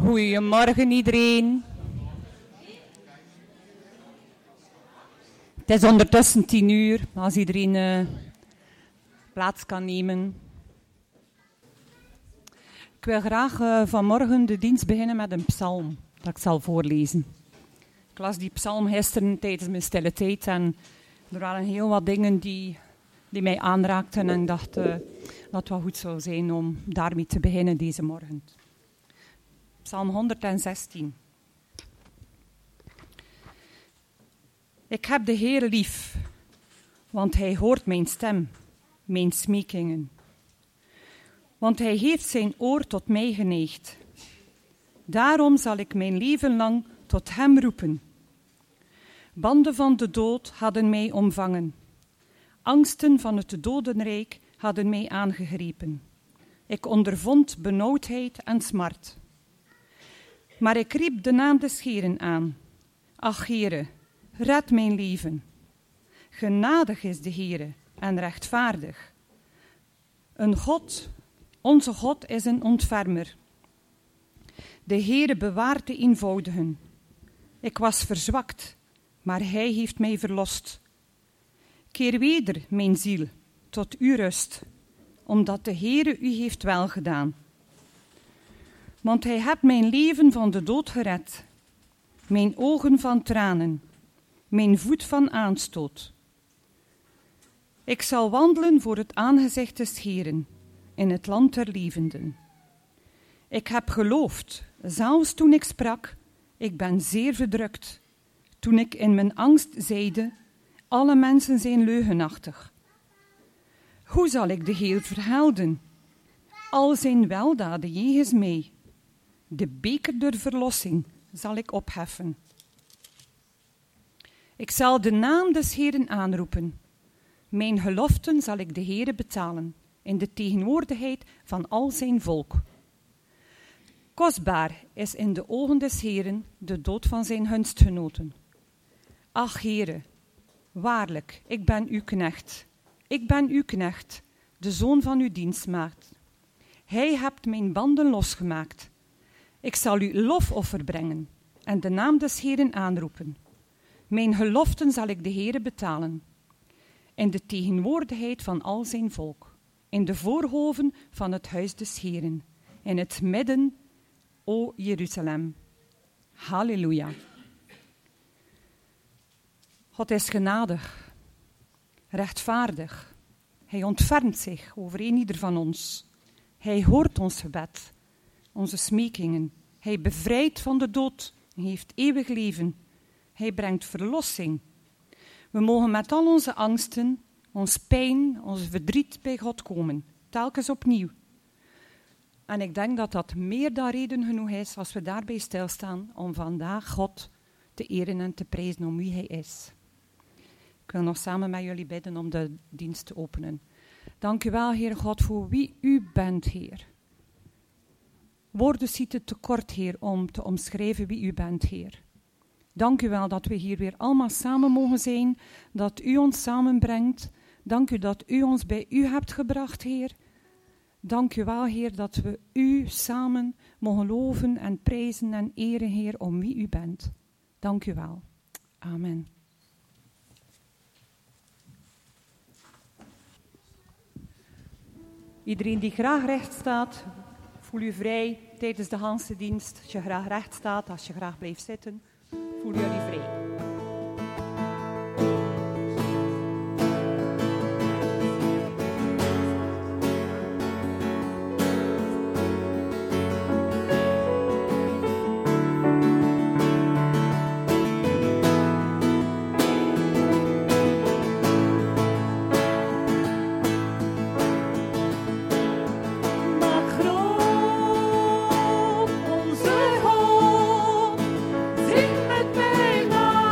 Goedemorgen iedereen. Het is ondertussen 10:00, als iedereen plaats kan nemen. Ik wil graag vanmorgen de dienst beginnen met een psalm dat ik zal voorlezen. Ik las die psalm gisteren tijdens mijn stille tijd en er waren heel wat dingen die mij aanraakten en ik dacht dat het wel goed zou zijn om daarmee te beginnen deze morgen. Psalm 116. Ik heb de Heere lief, want hij hoort mijn stem, mijn smekingen. Want hij heeft zijn oor tot mij geneigd. Daarom zal ik mijn leven lang tot hem roepen. Banden van de dood hadden mij omvangen. Angsten van het dodenrijk hadden mij aangegrepen. Ik ondervond benauwdheid en smart. Maar ik riep de naam des Heeren aan. Ach, Heere, red mijn leven. Genadig is de Heere en rechtvaardig. Onze God is een ontfermer. De Heere bewaart de eenvoudigen. Ik was verzwakt, maar hij heeft mij verlost. Keer weder, mijn ziel, tot uw rust, omdat de Heere u heeft welgedaan. Want hij hebt mijn leven van de dood gered, mijn ogen van tranen, mijn voet van aanstoot. Ik zal wandelen voor het aangezicht des Heeren, in het land der levenden. Ik heb geloofd, zelfs toen ik sprak, ik ben zeer verdrukt. Toen ik in mijn angst zeide, alle mensen zijn leugenachtig. Hoe zal ik de Heer verhelden? Al zijn weldaden jegens mij. De beker der verlossing zal ik opheffen. Ik zal de naam des Heeren aanroepen. Mijn geloften zal ik de Heere betalen, in de tegenwoordigheid van al zijn volk. Kostbaar is in de ogen des Heeren de dood van zijn gunstgenoten. Ach, Heere, waarlijk, ik ben uw knecht. Ik ben uw knecht, de zoon van uw dienstmaagd. Hij hebt mijn banden losgemaakt. Ik zal u lofoffer brengen en de naam des Heeren aanroepen. Mijn geloften zal ik de Heere betalen. In de tegenwoordigheid van al zijn volk. In de voorhoven van het huis des Heeren. In het midden, o Jeruzalem. Halleluja. God is genadig, rechtvaardig. Hij ontfermt zich over ieder van ons. Hij hoort ons gebed, onze smekingen. Hij bevrijdt van de dood en heeft eeuwig leven. Hij brengt verlossing. We mogen met al onze angsten, ons pijn, ons verdriet bij God komen, telkens opnieuw. En ik denk dat dat meer dan reden genoeg is als we daarbij stilstaan om vandaag God te eren en te prijzen om wie hij is. Ik wil nog samen met jullie bidden om de dienst te openen. Dank u wel, Heer God, voor wie u bent, Heer. Woorden schieten tekort, Heer, om te omschrijven wie u bent, Heer. Dank u wel dat we hier weer allemaal samen mogen zijn, dat u ons samenbrengt. Dank u dat u ons bij u hebt gebracht, Heer. Dank u wel, Heer, dat we u samen mogen loven en prijzen en eren, Heer, om wie u bent. Dank u wel. Amen. Iedereen die graag recht staat, voel u vrij tijdens de Hanse dienst. Als je graag recht staat, als je graag blijft zitten, voel jullie vrij. Zing met mij maar.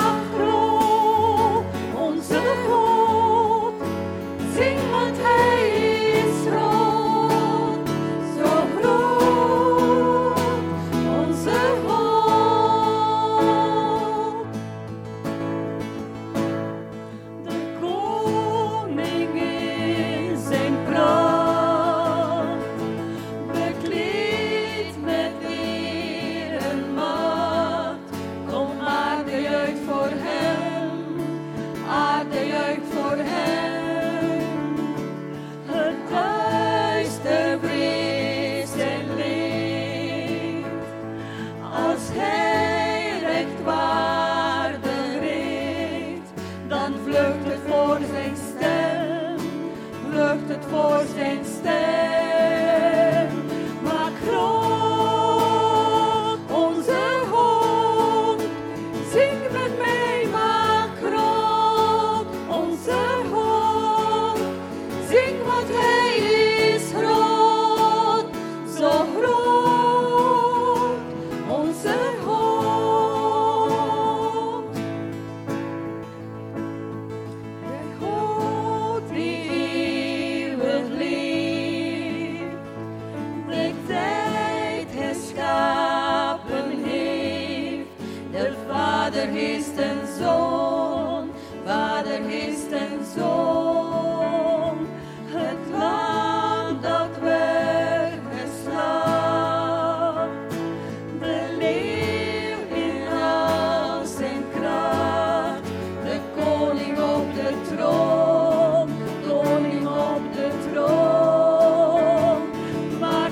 Vader is en Zoon, Vader is en Zoon. Het lam dat werd geslacht, de leeuw in al zijn kracht, de koning op de troon, koning op de troon. Maak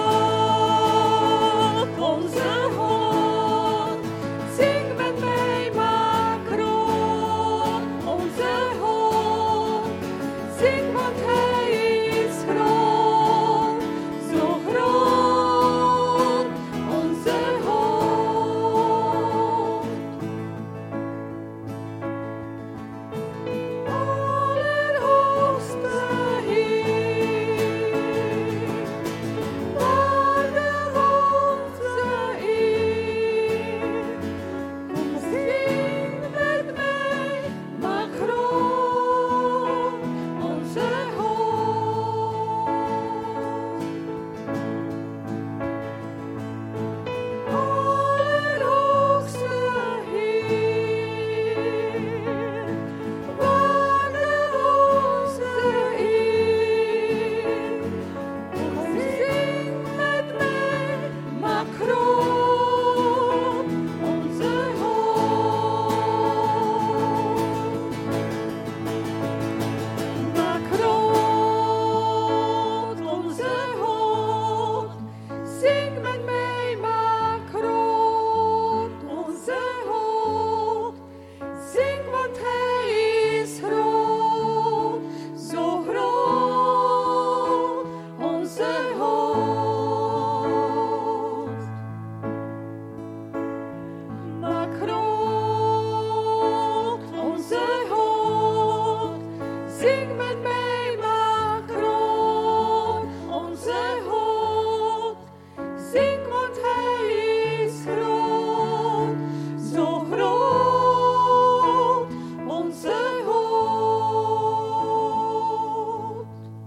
groot onze God, zing met mij, maak groot onze God, zing want hij is groot, zo groot onze God. Allerhoogste Heer, waardig onze eer. Kom zing met mij, maak groot onze God. Allerhoogste Heer, waardig onze eer. Kom zing met mij, maak groot onze God. Maak groot onze God, zing met mij, maak groot onze God, zing want hij is groot, zo groot onze God. Maak groot onze God, zing met mij, maak groot onze God, zing want hij is groot, zo groot onze God.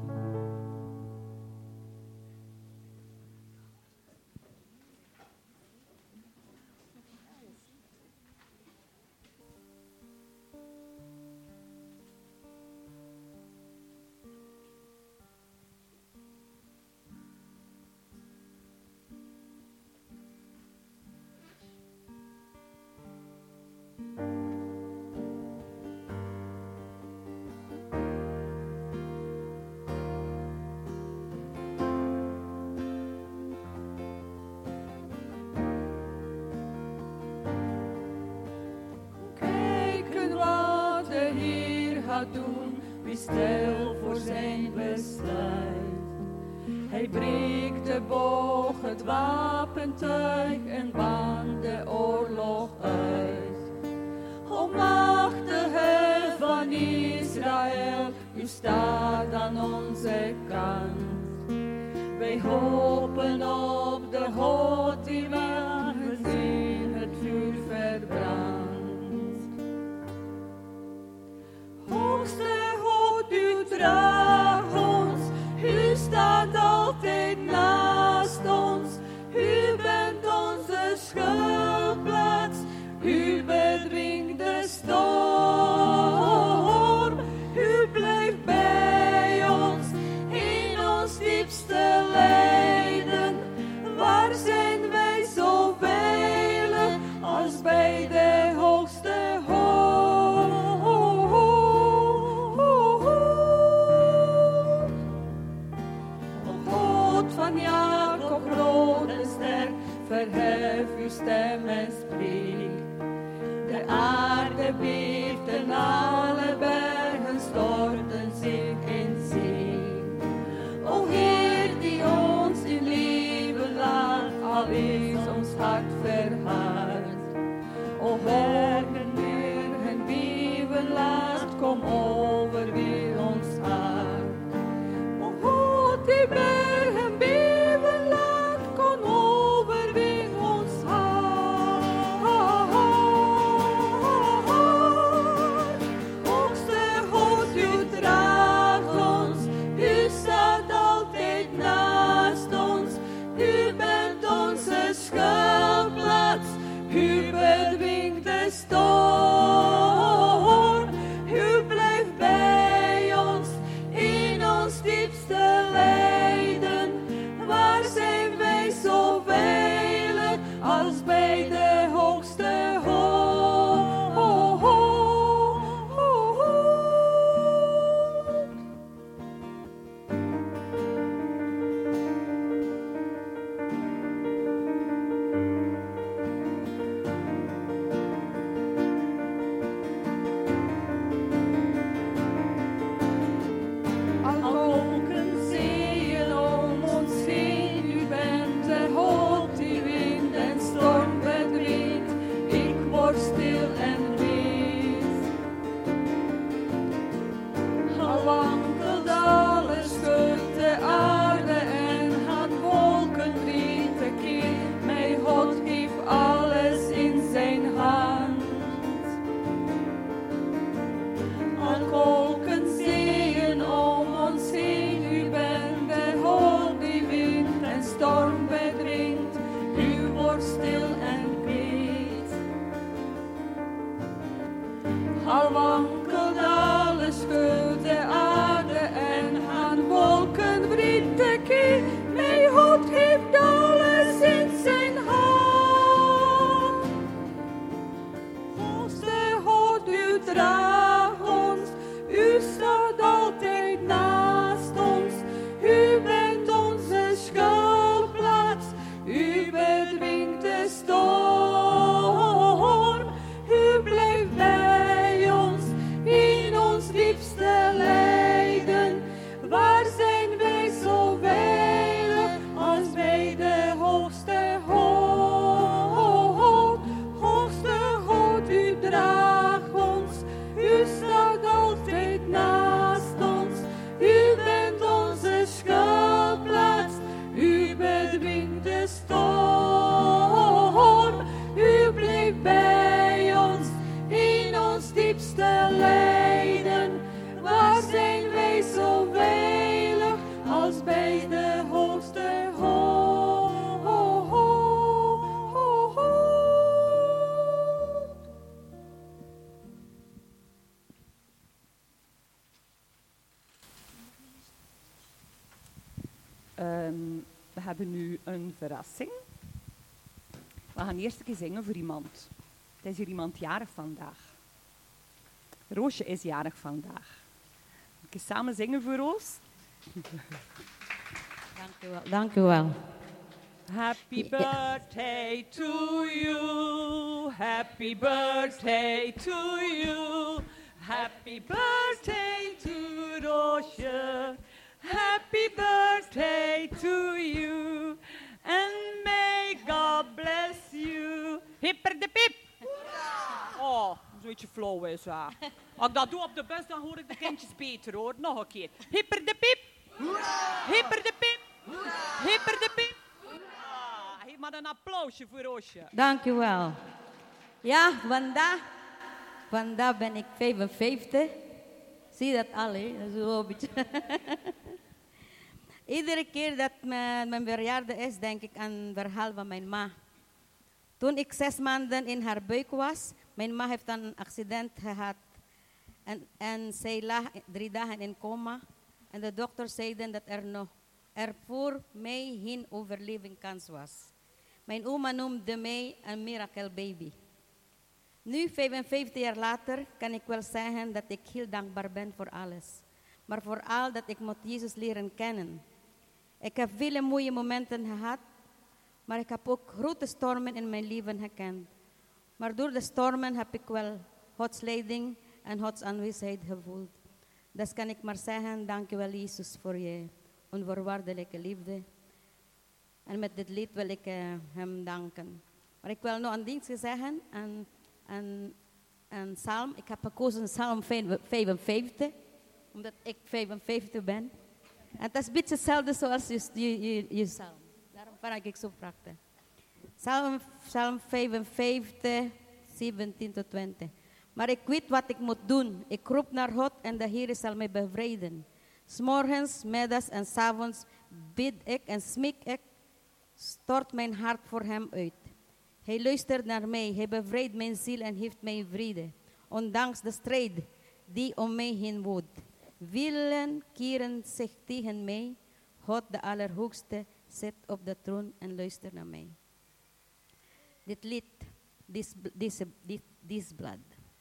Kijken wat de Heer gaat doen, wie stil voor zijn besluit. Hij breekt de boog, het wapentuig en baant de oorlog uit. O machtige van Israël, u staat aan onze kant. Wij hopen op de God die we gezien het vuur verbrandt. Hoogste God, u draagt ons, u staat altijd naast ons. U bent onze schuilplaats, u bedwingt de storm. U blijft bij ons in ons diepste lijden. Waar zijn wij zo veilig als bij de hoogste God? O God van Jacob, grote ster, verhef uw stem en spreek. De aarde beeft en alle bergen storten zich in zee. O Heer die ons in leven laat, al is ons hart verhard. O bergen, bergen, beven laat, kom overweer ons hart. O God die bergen beven laat, kom overweer ons hart. Hoogste hebben nu een verrassing. We gaan eerst een keer zingen voor iemand. Het is hier iemand jarig vandaag. Roosje is jarig vandaag. Een keer samen zingen voor Roos. Dank u wel. Dank u wel. Happy birthday to you. Happy birthday to you. Happy birthday to Roosje. Happy birthday to you. And may God bless you. Hipper de pip. Oh, zoiets flauw is dat. Als ik dat doe op de bus, dan hoor ik de kindjes beter hoor. Nog een keer. Hipper de pip. Hipper de pip. Hipper de pip. Geef maar een applausje voor Roosje. Dank u wel. Ja, vandaag ben ik 55. Zie je dat al, hè? Dat is wel een beetje. Iedere keer dat mijn verjaardag is, denk ik aan het verhaal van mijn ma. Toen ik 6 maanden in haar buik was, mijn ma heeft een accident gehad. En zij lag 3 dagen in coma. En de dokter zeiden dat er voor mij geen overlevingskans was. Mijn oma noemde mij een miracle baby. Nu, 55 jaar later, kan ik wel zeggen dat ik heel dankbaar ben voor alles. Maar vooral dat ik moet Jezus leren kennen. Ik heb vele mooie momenten gehad, maar ik heb ook grote stormen in mijn leven gekend. Maar door de stormen heb ik wel Gods leiding en Gods aanwezigheid gevoeld. Dus kan ik maar zeggen, dank je wel Jezus voor je onvoorwaardelijke liefde. En met dit lied wil ik hem danken. Maar ik wil nog een ding zeggen, een psalm. Ik heb gekozen psalm 55, omdat ik 55 ben. En het is een beetje hetzelfde zoals je psalm. Daarom vind ik zo prachtig. Psalm 55, 17 tot 20. Maar ik weet wat ik moet doen. Ik roep naar God en de Heer zal mij bevrijden. 's Morgens, middags en 's avonds bid ik en smeek ik. Stort mijn hart voor hem uit. Hij luistert naar mij. Hij bevrijdt mijn ziel en heeft mij vrede. Ondanks de strijd die om mij heen woedt. Velen keren zich tegen mij. God de Allerhoogste zit op de troon en luistert naar mij. Dit lied, this blood.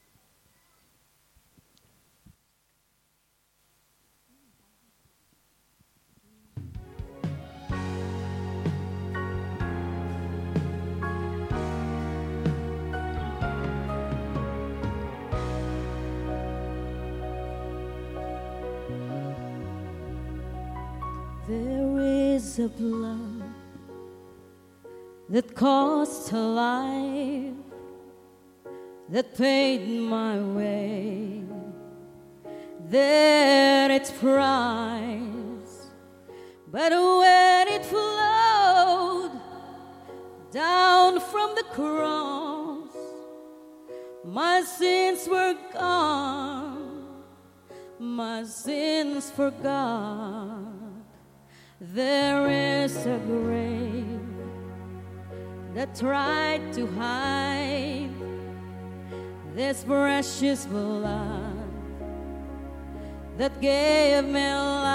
There is a blood that cost a life, that paid my way, there its price. But when it flowed down from the cross, my sins were gone, my sins forgot. There is a grave that tried to hide this precious blood that gave me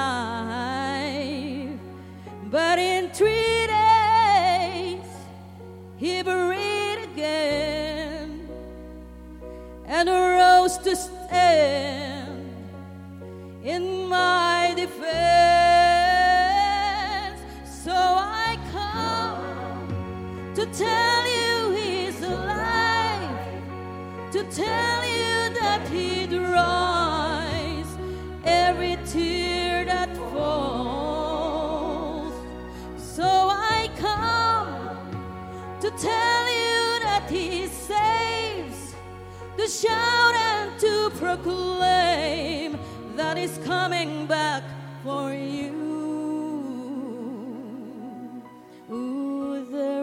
life. But in 3 days he buried again and rose to stand in my defense. So I come to tell you he's alive, to tell you that he dries every tear that falls. So I come to tell you that he saves, to shout and to proclaim that he's coming back for you. Ooh,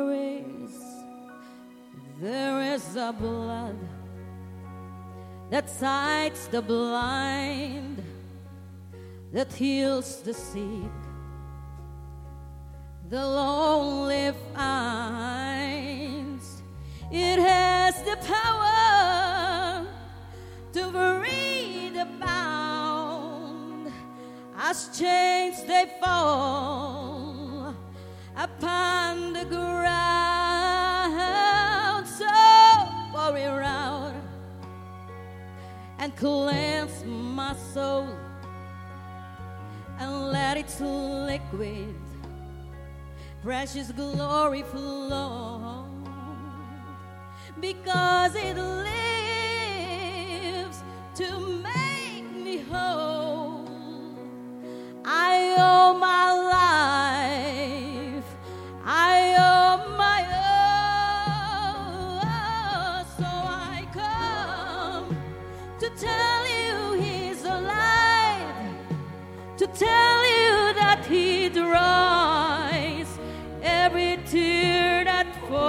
there is a blood that sights the blind, that heals the sick, the lonely finds. It has the power to free the bound. As chains they fall, upon the ground, so pour it out and cleanse my soul and let its liquid precious glory flow, because it lives to make me whole. I owe my life, I owe my all, so I come to tell you He's alive, to tell you that He dries every tear that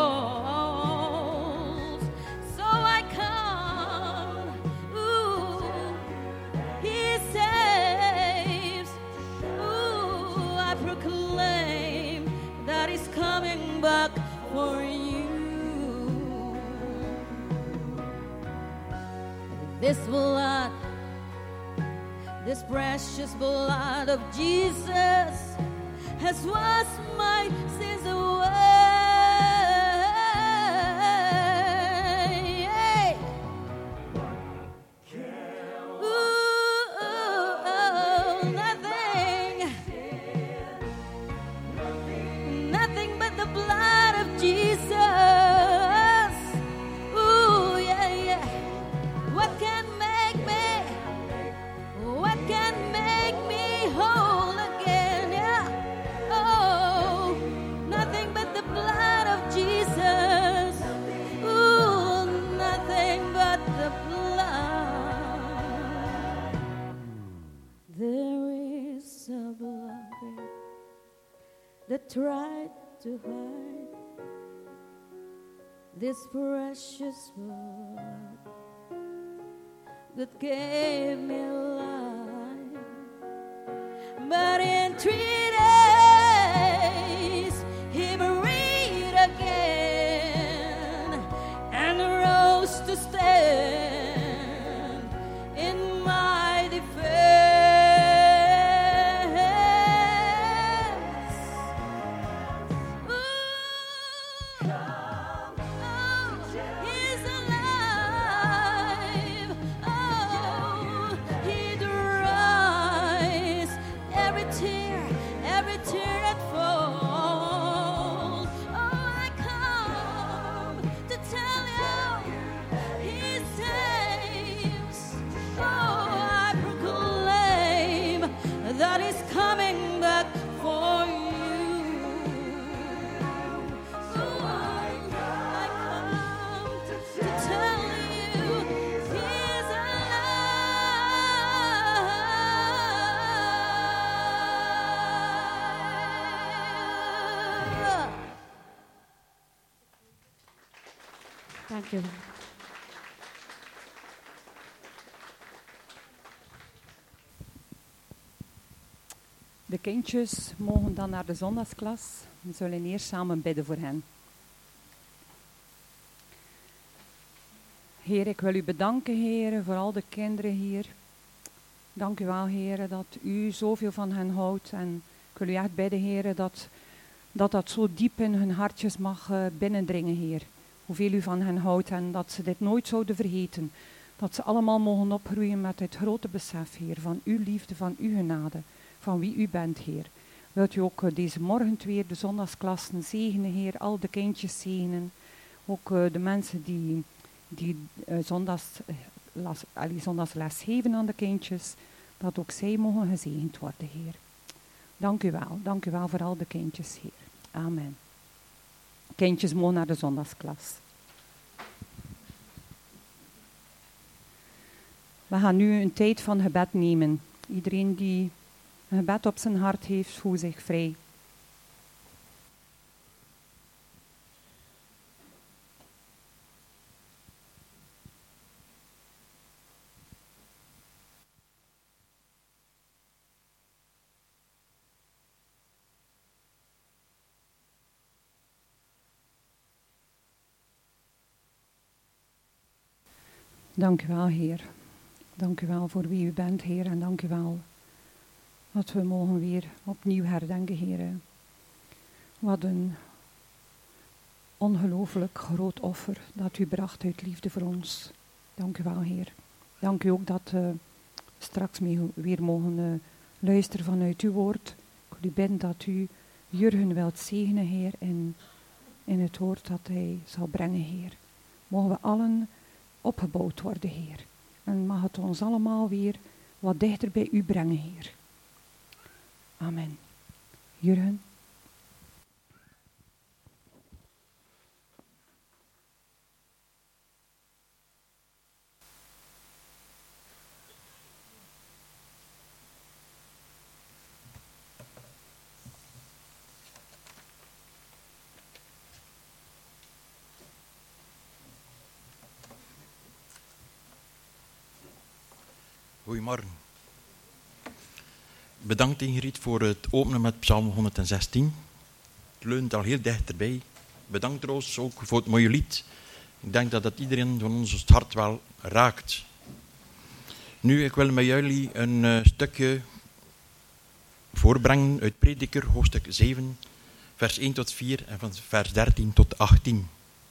falls. So I come, ooh, He saves, ooh, I proclaim that He's coming back for you. This blood, this precious blood of Jesus has washed my sins away. Nothing but the blood of Jesus. Ooh, yeah, yeah. What can make me whole again? Yeah. Oh, nothing but the blood of Jesus. Ooh, nothing but the blood. There is a blood that tried to hide this precious blood that gave me life. But in 3 days, He breathed again and rose to stand in my defense. Ooh, oh, He's alive. Oh, He dries every tear that falls. Oh, I come to tell you He saves. Oh, I proclaim that He's coming back for you. Oh, I come to tell you He's alive. Thank you. De kindjes mogen dan naar de zondagsklas. We zullen eerst samen bidden voor hen. Heer, ik wil u bedanken, Heer, voor al de kinderen hier. Dank u wel, Heer, dat u zoveel van hen houdt. En ik wil u echt bidden, Heer, dat zo diep in hun hartjes mag binnendringen, Heer. Hoeveel u van hen houdt en dat ze dit nooit zouden vergeten. Dat ze allemaal mogen opgroeien met dit grote besef, Heer, van uw liefde, van uw genade, van wie u bent, Heer. Wilt u ook deze morgen weer de zondagsklassen zegenen, Heer, al de kindjes zegenen. Ook de mensen die zondagsles geven aan de kindjes, dat ook zij mogen gezegend worden, Heer. Dank u wel voor al de kindjes, Heer. Amen. Kindjes mogen naar de zondagsklas. We gaan nu een tijd van gebed nemen. Iedereen die een gebed op zijn hart heeft, voelt zich vrij. Dank u wel, Heer. Dank u wel voor wie u bent, Heer. En dank u wel dat we mogen weer opnieuw herdenken, Heer. Wat een ongelooflijk groot offer dat u bracht uit liefde voor ons. Dank u wel, Heer. Dank u ook dat we straks weer mogen luisteren vanuit uw woord. Ik wil u bidden dat u Jurgen wilt zegenen, Heer, in het woord dat hij zal brengen, Heer. Mogen we allen opgebouwd worden, Heer. En mag het ons allemaal weer wat dichter bij u brengen, Heer. Amen. Jurgen. Goedemorgen. Bedankt Ingrid voor het openen met Psalm 116. Het leunt al heel dichterbij. Bedankt Roos ook voor het mooie lied. Ik denk dat het iedereen van ons het hart wel raakt. Nu, ik wil met jullie een stukje voorbrengen uit Prediker, hoofdstuk 7, vers 1 tot 4 en van vers 13 tot 18.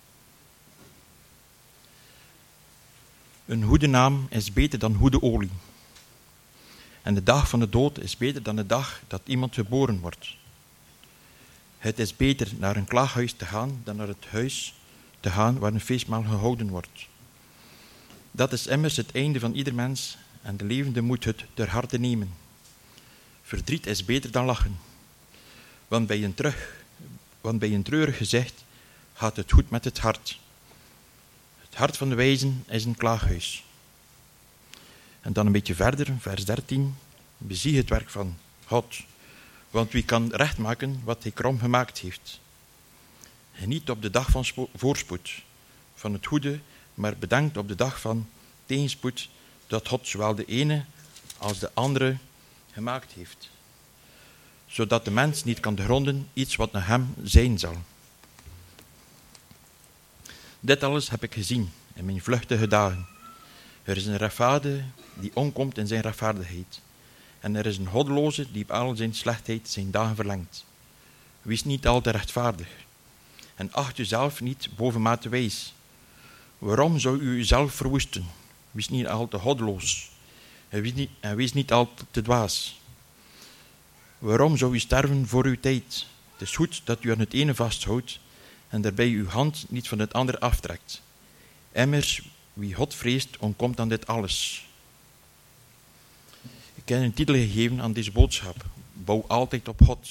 Een goede naam is beter dan goede olie. En de dag van de dood is beter dan de dag dat iemand geboren wordt. Het is beter naar een klaaghuis te gaan dan naar het huis te gaan waar een feestmaal gehouden wordt. Dat is immers het einde van ieder mens en de levende moet het ter harte nemen. Verdriet is beter dan lachen. Want bij een treurig gezicht gaat het goed met het hart. Het hart van de wijzen is een klaaghuis. En dan een beetje verder, vers 13. Bezie het werk van God. Want wie kan rechtmaken wat hij krom gemaakt heeft? Geniet op de dag van voorspoed, van het goede, maar bedenkt op de dag van tegenspoed dat God zowel de ene als de andere gemaakt heeft. Zodat de mens niet kan doorgronden iets wat naar hem zijn zal. Dit alles heb ik gezien in mijn vluchtige dagen. Er is een rechtvaardige die omkomt in zijn rechtvaardigheid. En er is een goddeloze die op al zijn slechtheid zijn dagen verlengt. Wees niet al te rechtvaardig. En acht uzelf niet bovenmate wijs. Waarom zou u uzelf verwoesten? Wees niet al te goddeloos. En wees niet al te dwaas. Waarom zou u sterven voor uw tijd? Het is goed dat u aan het ene vasthoudt en daarbij uw hand niet van het andere aftrekt. Immers, wie God vreest, ontkomt aan dit alles. Ik heb een titel gegeven aan deze boodschap. Bouw altijd op God.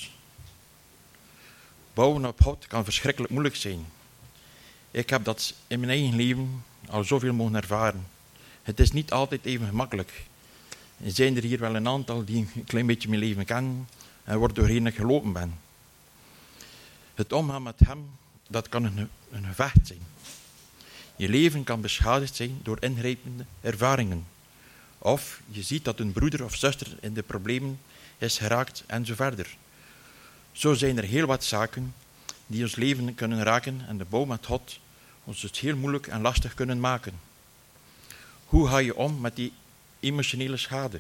Bouwen op God kan verschrikkelijk moeilijk zijn. Ik heb dat in mijn eigen leven al zoveel mogen ervaren. Het is niet altijd even gemakkelijk. Er zijn er hier wel een aantal die een klein beetje mijn leven kennen en waar doorheen ik gelopen ben. Het omgaan met hem, dat kan een gevecht zijn. Je leven kan beschadigd zijn door ingrijpende ervaringen. Of je ziet dat een broeder of zuster in de problemen is geraakt en zo verder. Zo zijn er heel wat zaken die ons leven kunnen raken en de bouw met God ons het heel moeilijk en lastig kunnen maken. Hoe ga je om met die emotionele schade?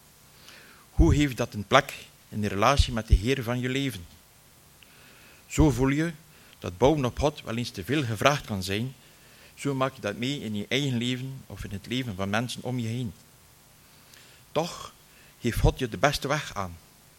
Hoe heeft dat een plek in de relatie met de Heer van je leven? Zo voel je dat bouwen op God wel eens te veel gevraagd kan zijn. Zo maak je dat mee in je eigen leven of in het leven van mensen om je heen. Toch geeft God je de beste weg aan.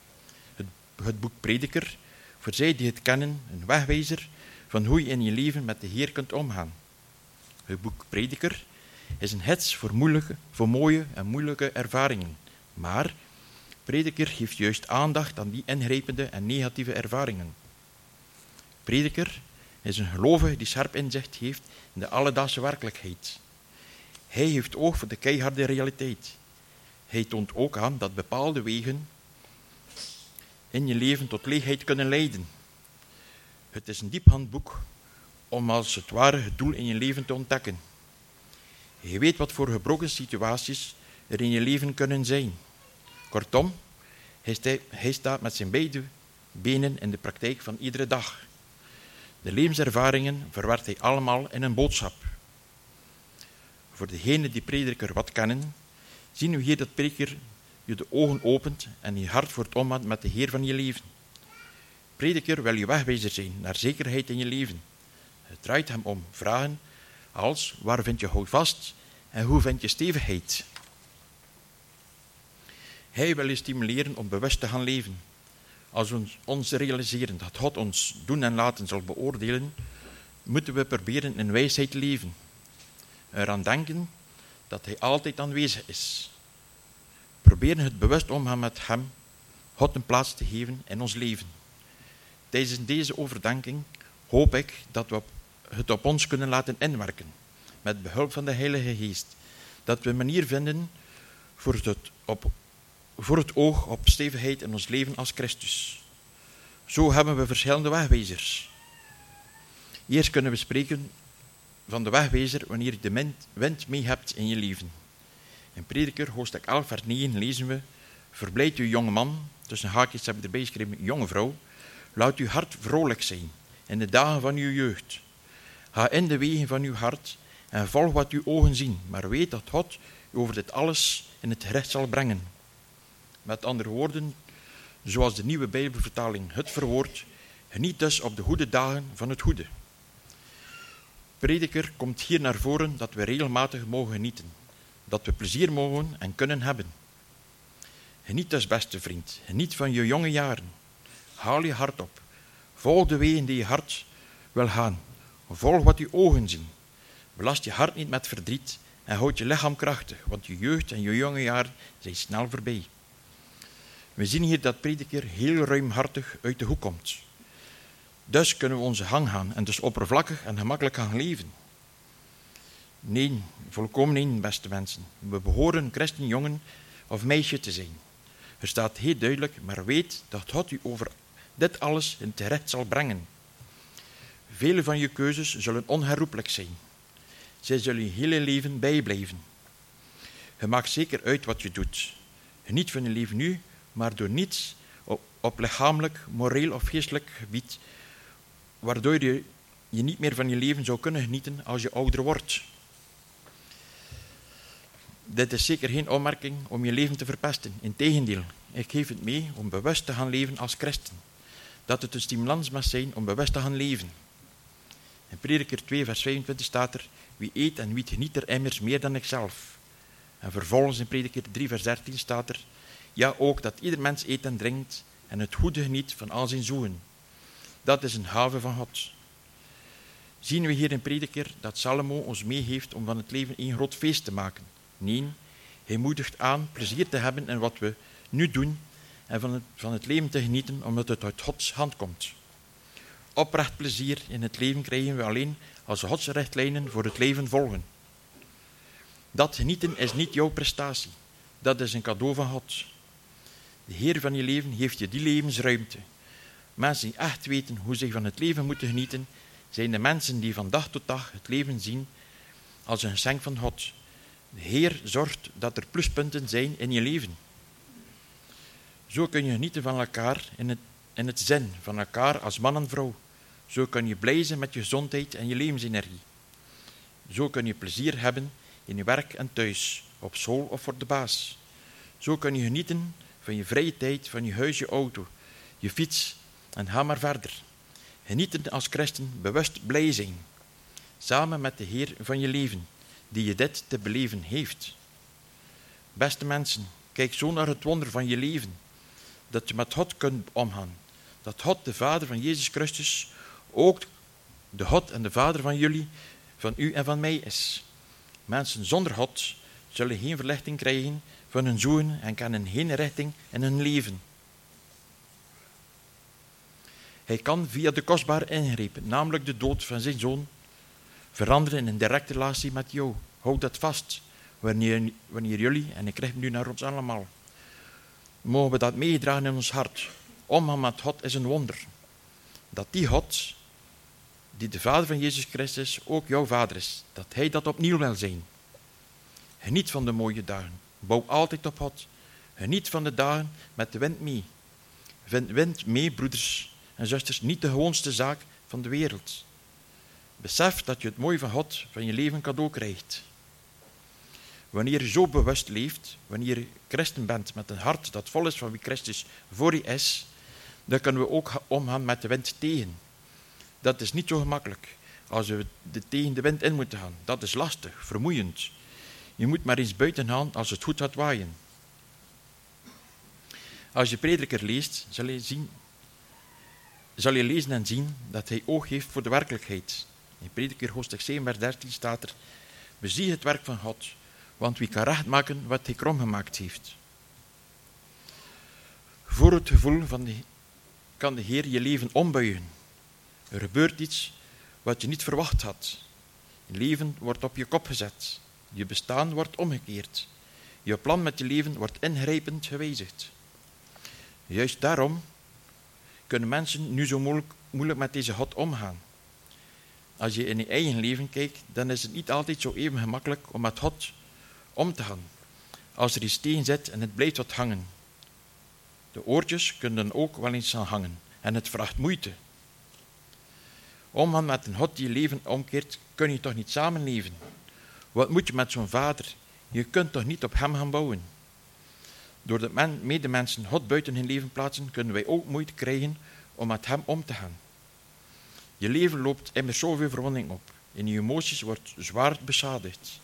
Het boek Prediker, voor zij die het kennen, een wegwijzer van hoe je in je leven met de Heer kunt omgaan. Het boek Prediker is een gids voor mooie en moeilijke ervaringen. Maar Prediker geeft juist aandacht aan die ingrijpende en negatieve ervaringen. Prediker is een gelovige die scherp inzicht heeft in de alledaagse werkelijkheid. Hij heeft oog voor de keiharde realiteit. Hij toont ook aan dat bepaalde wegen in je leven tot leegheid kunnen leiden. Het is een diep handboek om als het ware het doel in je leven te ontdekken. Je weet wat voor gebroken situaties er in je leven kunnen zijn. Kortom, hij staat met zijn beide benen in de praktijk van iedere dag. De levenservaringen verwerkt hij allemaal in een boodschap. Voor degenen die Prediker wat kennen, zien we hier dat Prediker je de ogen opent en je hart voor het omgaan met de Heer van je leven. Prediker wil je wegwijzer zijn naar zekerheid in je leven. Het draait hem om vragen als: waar vind je houvast en hoe vind je stevigheid? Hij wil je stimuleren om bewust te gaan leven. Als we ons realiseren dat God ons doen en laten zal beoordelen, moeten we proberen in wijsheid te leven. Eraan denken dat hij altijd aanwezig is. Proberen het bewust omgaan met hem, God een plaats te geven in ons leven. Tijdens deze overdenking hoop ik dat we het op ons kunnen laten inwerken, met behulp van de Heilige Geest. Dat we een manier vinden voor het oog op stevigheid in ons leven als Christus. Zo hebben we verschillende wegwijzers. Eerst kunnen we spreken van de wegwijzer wanneer je de wind mee hebt in je leven. In Prediker, hoofdstuk 11, vers 9 lezen we: verblijd u jonge man, tussen haakjes heb ik erbij geschreven jonge vrouw, laat uw hart vrolijk zijn in de dagen van uw jeugd. Ga in de wegen van uw hart en volg wat uw ogen zien, maar weet dat God u over dit alles in het gerecht zal brengen. Met andere woorden, zoals de nieuwe Bijbelvertaling het verwoordt, geniet dus op de goede dagen van het goede. Prediker komt hier naar voren dat we regelmatig mogen genieten, dat we plezier mogen en kunnen hebben. Geniet dus, beste vriend, geniet van je jonge jaren. Haal je hart op, volg de wegen die je hart wil gaan, volg wat je ogen zien. Belast je hart niet met verdriet en houd je lichaam krachtig, want je jeugd en je jonge jaren zijn snel voorbij. We zien hier dat Prediker heel ruimhartig uit de hoek komt. Dus kunnen we onze gang gaan en dus oppervlakkig en gemakkelijk gaan leven. Nee, volkomen nee, beste mensen. We behoren christen jongen of meisje te zijn. Er staat heel duidelijk, maar weet dat God u over dit alles in terecht zal brengen. Vele van je keuzes zullen onherroepelijk zijn. Zij zullen je hele leven bijblijven. Je maakt zeker uit wat je doet. Geniet van je leven nu, maar doe niets op lichamelijk, moreel of geestelijk gebied, waardoor je niet meer van je leven zou kunnen genieten als je ouder wordt. Dit is zeker geen opmerking om je leven te verpesten. Integendeel, ik geef het mee om bewust te gaan leven als christen. Dat het een stimulans mag zijn om bewust te gaan leven. In Prediker 2 vers 25 staat er: wie eet en wie geniet er immers meer dan ikzelf. En vervolgens in Prediker 3 vers 13 staat er: ja, ook dat ieder mens eet en drinkt en het goede geniet van al zijn zoen. Dat is een gave van God. Zien we hier in Prediker dat Salomo ons meegeeft om van het leven een groot feest te maken. Nee, hij moedigt aan plezier te hebben in wat we nu doen en van het leven te genieten omdat het uit Gods hand komt. Oprecht plezier in het leven krijgen we alleen als we Gods richtlijnen voor het leven volgen. Dat genieten is niet jouw prestatie. Dat is een cadeau van God. De Heer van je leven geeft je die levensruimte. Mensen die echt weten hoe ze van het leven moeten genieten, zijn de mensen die van dag tot dag het leven zien als een geschenk van God. De Heer zorgt dat er pluspunten zijn in je leven. Zo kun je genieten van elkaar in het zin van elkaar als man en vrouw. Zo kun je blij zijn met je gezondheid en je levensenergie. Zo kun je plezier hebben in je werk en thuis, op school of voor de baas. Zo kun je genieten van je vrije tijd, van je huis, je auto, je fiets en ga maar verder. Genieten als christen, bewust blij zijn. Samen met de Heer van je leven, die je dit te beleven heeft. Beste mensen, kijk zo naar het wonder van je leven. Dat je met God kunt omgaan. Dat God, de Vader van Jezus Christus, ook de God en de Vader van jullie, van u en van mij is. Mensen zonder God zullen geen verlichting krijgen van hun zoen en kennen geen richting in hun leven. Hij kan via de kostbare ingrepen, namelijk de dood van zijn zoon, veranderen in een directe relatie met jou. Houd dat vast, wanneer jullie, en ik richt nu naar ons allemaal, mogen we dat meedragen in ons hart. Omgaan met God is een wonder. Dat die God, die de Vader van Jezus Christus, ook jouw Vader is. Dat Hij dat opnieuw wil zijn. Geniet van de mooie dagen. Bouw altijd op God. Geniet van de dagen met de wind mee. Vind wind mee, broeders en zusters, niet de gewoonste zaak van de wereld. Besef dat je het mooie van God van je leven cadeau krijgt. Wanneer je zo bewust leeft, wanneer je christen bent met een hart dat vol is van wie Christus voor je is, dan kunnen we ook omgaan met de wind tegen. Dat is niet zo gemakkelijk. Als we tegen de wind in moeten gaan, dat is lastig, vermoeiend. Je moet maar eens buiten gaan als het goed gaat waaien. Als je Prediker leest, zal je lezen en zien dat hij oog heeft voor de werkelijkheid. In Prediker hoofdstuk 7 vers 13 staat er: bezie het werk van God, want wie kan recht maken wat hij krom gemaakt heeft. Voor het gevoel kan de Heer je leven ombuigen. Er gebeurt iets wat je niet verwacht had. Je leven wordt op je kop gezet. Je bestaan wordt omgekeerd. Je plan met je leven wordt ingrijpend gewijzigd. Juist daarom kunnen mensen nu zo moeilijk met deze God omgaan. Als je in je eigen leven kijkt, dan is het niet altijd zo even gemakkelijk om met God om te gaan. Als er iets tegen zit en het blijft wat hangen. De oortjes kunnen ook wel eens aan hangen en het vraagt moeite. Omgaan met een God die je leven omkeert, kun je toch niet samenleven? Wat moet je met zo'n vader? Je kunt toch niet op hem gaan bouwen? Door de medemensen God buiten hun leven plaatsen, kunnen wij ook moeite krijgen om met hem om te gaan. Je leven loopt immers zoveel verwonding op en je emoties wordt zwaar beschadigd.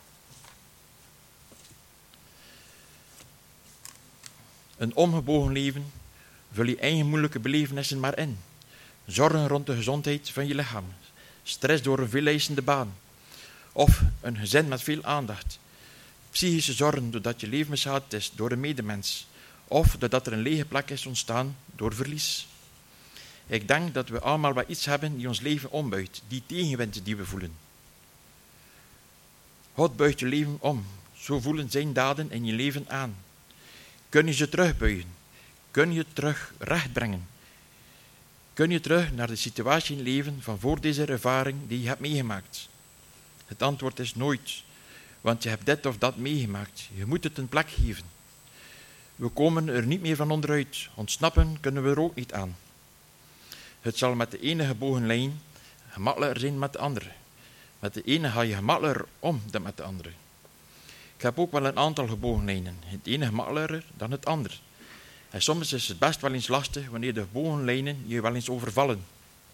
Een omgebogen leven, vul je eigen moeilijke belevenissen maar in. Zorgen rond de gezondheid van je lichaam, stress door een veeleisende baan, of een gezin met veel aandacht. Psychische zorgen doordat je leven beschadigd is door een medemens, of doordat er een lege plek is ontstaan door verlies. Ik denk dat we allemaal wel iets hebben die ons leven ombuigt, die tegenwind die we voelen. God buigt je leven om, zo voelen zijn daden in je leven aan. Kun je ze terugbuigen? Kun je het terug rechtbrengen? Kun je terug naar de situatie in je leven van voor deze ervaring die je hebt meegemaakt? Het antwoord is nooit, want je hebt dit of dat meegemaakt. Je moet het een plek geven. We komen er niet meer van onderuit. Ontsnappen kunnen we er ook niet aan. Het zal met de ene gebogen lijn gemakkelijker zijn met de andere. Met de ene ga je gemakkelijker om dan met de andere. Ik heb ook wel een aantal gebogen lijnen. Het ene gemakkelijker dan het andere. En soms is het best wel eens lastig wanneer de gebogen lijnen je wel eens overvallen.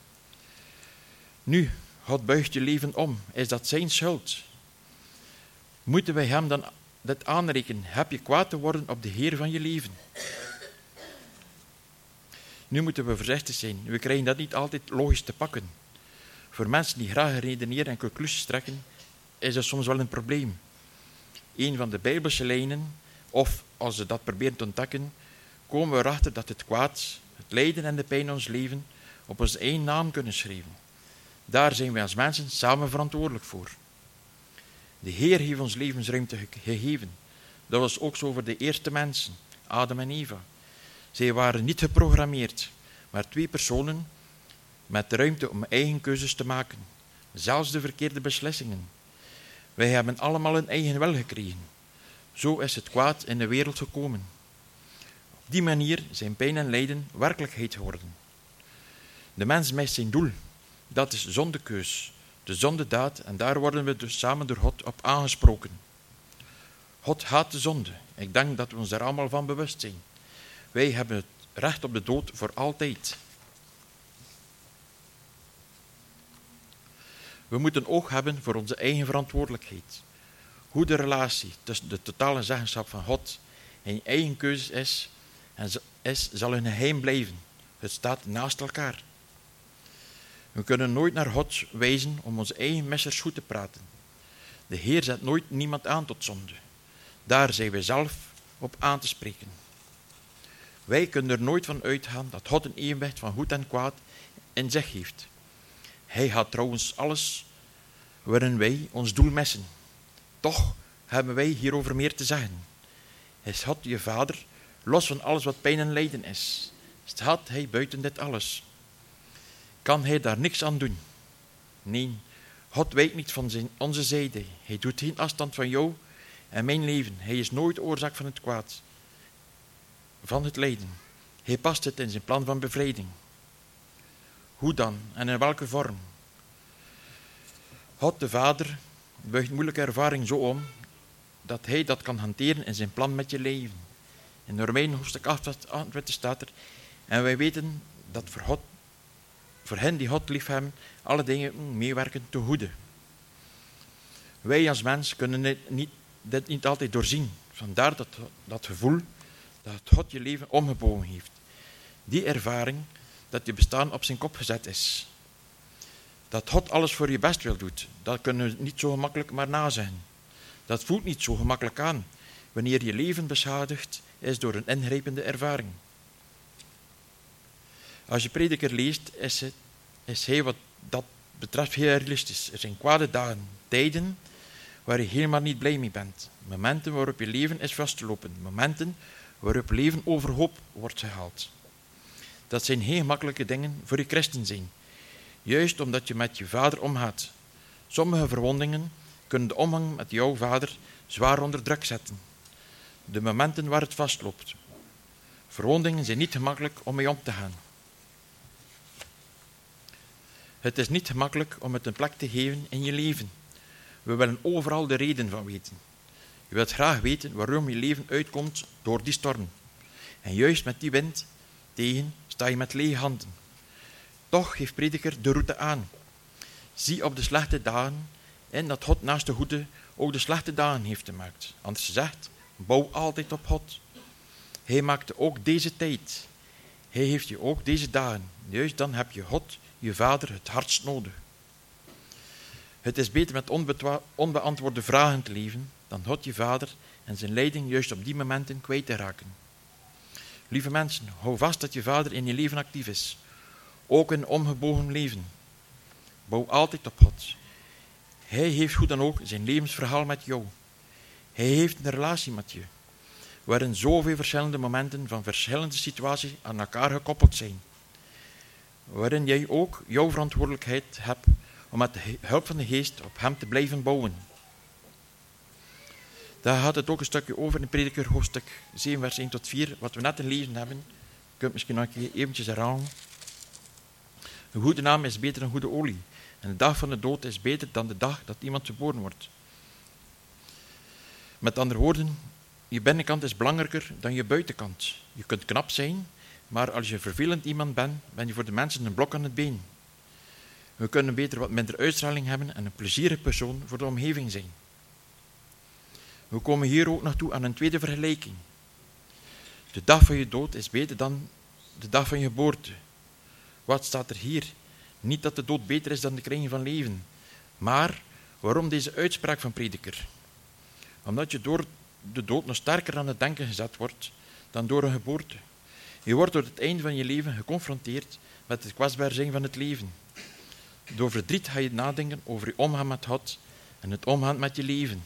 Nu, God buigt je leven om. Is dat zijn schuld? Moeten wij hem dan dit aanrekenen? Heb je kwaad te worden op de Heer van je leven? Nu moeten we voorzichtig zijn. We krijgen dat niet altijd logisch te pakken. Voor mensen die graag redeneren en conclusies trekken, is dat soms wel een probleem. Een van de Bijbelse lijnen, of als ze dat proberen te ontdekken, komen we erachter dat het kwaad, het lijden en de pijn in ons leven op onze eigen naam kunnen schrijven. Daar zijn wij als mensen samen verantwoordelijk voor. De Heer heeft ons levensruimte gegeven. Dat was ook zo voor de eerste mensen, Adam en Eva. Zij waren niet geprogrammeerd, maar twee personen met de ruimte om eigen keuzes te maken. Zelfs de verkeerde beslissingen. Wij hebben allemaal een eigen wil gekregen. Zo is het kwaad in de wereld gekomen. Op die manier zijn pijn en lijden werkelijkheid geworden. De mens mist zijn doel. Dat is zondekeus, de zondedaad, en daar worden we dus samen door God op aangesproken. God haat de zonde. Ik denk dat we ons daar allemaal van bewust zijn. Wij hebben het recht op de dood voor altijd. We moeten oog hebben voor onze eigen verantwoordelijkheid. Hoe de relatie tussen de totale zeggenschap van God en je eigen keuzes is, zal een geheim blijven. Het staat naast elkaar. We kunnen nooit naar God wijzen om onze eigen missers goed te praten. De Heer zet nooit niemand aan tot zonde. Daar zijn wij zelf op aan te spreken. Wij kunnen er nooit van uitgaan dat God een evenwicht van goed en kwaad in zich heeft. Hij had trouwens alles waarin wij ons doel missen. Toch hebben wij hierover meer te zeggen. Is God je vader, los van alles wat pijn en lijden is? Staat hij buiten dit alles? Kan hij daar niks aan doen? Nee, God wijkt niet van onze zijde. Hij doet geen afstand van jou en mijn leven. Hij is nooit oorzaak van het kwaad, van het lijden. Hij past het in zijn plan van bevrijding. Hoe dan en in welke vorm? God de Vader buigt moeilijke ervaring zo om dat hij dat kan hanteren in zijn plan met je leven. In Romeinen hoofdstuk 8 staat er: En wij weten dat voor hen die God liefhebben, alle dingen meewerken ten goede. Wij als mens kunnen dit niet altijd doorzien. Vandaar dat gevoel dat God je leven omgebogen heeft. Die ervaring dat je bestaan op zijn kop gezet is. Dat God alles voor je best wil doet, dat kunnen we niet zo gemakkelijk maar nazeggen. Dat voelt niet zo gemakkelijk aan, wanneer je leven beschadigd is door een ingrijpende ervaring. Als je Prediker leest, is hij wat dat betreft heel realistisch. Er zijn kwade dagen, tijden waar je helemaal niet blij mee bent. Momenten waarop je leven is vastgelopen. Momenten waarop leven overhoop wordt gehaald. Dat zijn geen gemakkelijke dingen voor je christen zijn. Juist omdat je met je vader omgaat. Sommige verwondingen kunnen de omgang met jouw vader zwaar onder druk zetten. De momenten waar het vastloopt. Verwondingen zijn niet gemakkelijk om mee om te gaan. Het is niet gemakkelijk om het een plek te geven in je leven. We willen overal de reden van weten. Je wilt graag weten waarom je leven uitkomt door die storm. En juist met die wind tegen sta je met lege handen. Toch geeft Prediker de route aan. Zie op de slechte dagen en dat God naast de goede ook de slechte dagen heeft gemaakt. Anders gezegd, bouw altijd op God. Hij maakte ook deze tijd. Hij heeft je ook deze dagen. Juist dan heb je God, je vader, het hardst nodig. Het is beter met onbeantwoorde vragen te leven dan God, je vader, en zijn leiding juist op die momenten kwijt te raken. Lieve mensen, hou vast dat je vader in je leven actief is. Ook in een omgebogen leven. Bouw altijd op God. Hij heeft hoe dan ook zijn levensverhaal met jou. Hij heeft een relatie met je, waarin zoveel verschillende momenten van verschillende situaties aan elkaar gekoppeld zijn. Waarin jij ook jouw verantwoordelijkheid hebt om met de hulp van de geest op hem te blijven bouwen. Daar gaat het ook een stukje over in Prediker hoofdstuk 7 vers 1 tot 4, wat we net gelezen hebben. Je kunt misschien nog eventjes herhalen. Een goede naam is beter dan goede olie. En de dag van de dood is beter dan de dag dat iemand geboren wordt. Met andere woorden, je binnenkant is belangrijker dan je buitenkant. Je kunt knap zijn, maar als je vervelend iemand bent, ben je voor de mensen een blok aan het been. We kunnen beter wat minder uitstraling hebben en een plezierige persoon voor de omgeving zijn. We komen hier ook nog toe aan een tweede vergelijking. De dag van je dood is beter dan de dag van je geboorte. Wat staat er hier? Niet dat de dood beter is dan de kring van leven. Maar waarom deze uitspraak van Prediker? Omdat je door de dood nog sterker aan het denken gezet wordt dan door een geboorte. Je wordt door het einde van je leven geconfronteerd met het kwetsbaar zijn van het leven. Door verdriet ga je nadenken over je omgaan met God en het omgaan met je leven.